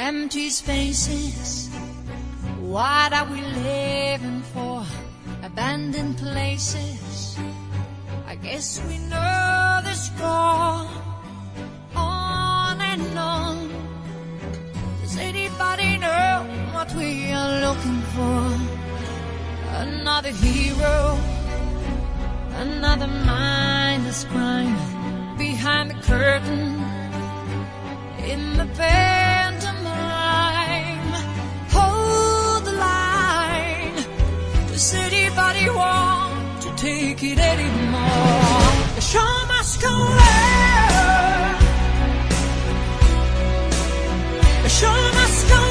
Empty spaces, what are we living for? Abandoned places, I guess we know the score. On and on. Does anybody know what we are looking for? Another hero, another mindless crime behind the curtain in the pantomime. Hold the line. Does anybody want to take it anymore? The show must go on. The show must go on.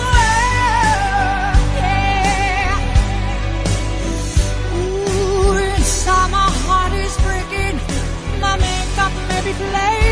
Yeah. Ooh, inside my heart is breaking. My makeup may be playing.